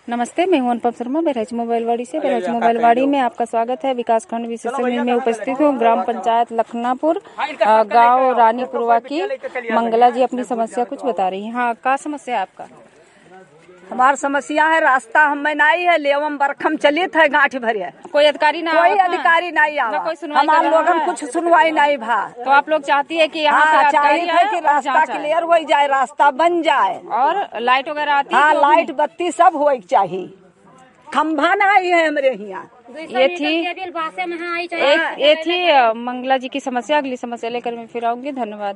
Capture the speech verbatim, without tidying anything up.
नमस्ते, मैं हूं अनुपम शर्मा बहराइच मोबाइलवाड़ी से। बहराइच मोबाइलवाड़ी में आपका स्वागत है। विकासखंड विशेषज्ञ में उपस्थित हूं। ग्राम पंचायत लखनापुर, गांव रानीपुरवा की मंगला जी अपनी समस्या कुछ बता रही हैं। हाँ, क्या समस्या है आपका? हमार समस्या है, रास्ता हमें नहीं है, लेवम बरखम चलित है गांठ भरे, कोई अधिकारी ना कोई अधिकारी नहीं आवा, कोई सुनवाई हमारे लोगन कुछ सुनवाई नहीं भा। तो आप लोग चाहती है कि यहाँ हाँ, चाहिए है कि रास्ता क्लियर हो जाए, रास्ता बन जाए और लाइट वगैरह आती है? हाँ, लाइट बत्ती सब हो चाहिए। खम्भा नहीं है हमारे यहाँ। ये थी एक ये थी मंगला जी की समस्या। अगली समस्या लेकर मैं फिर आऊंगी। धन्यवाद।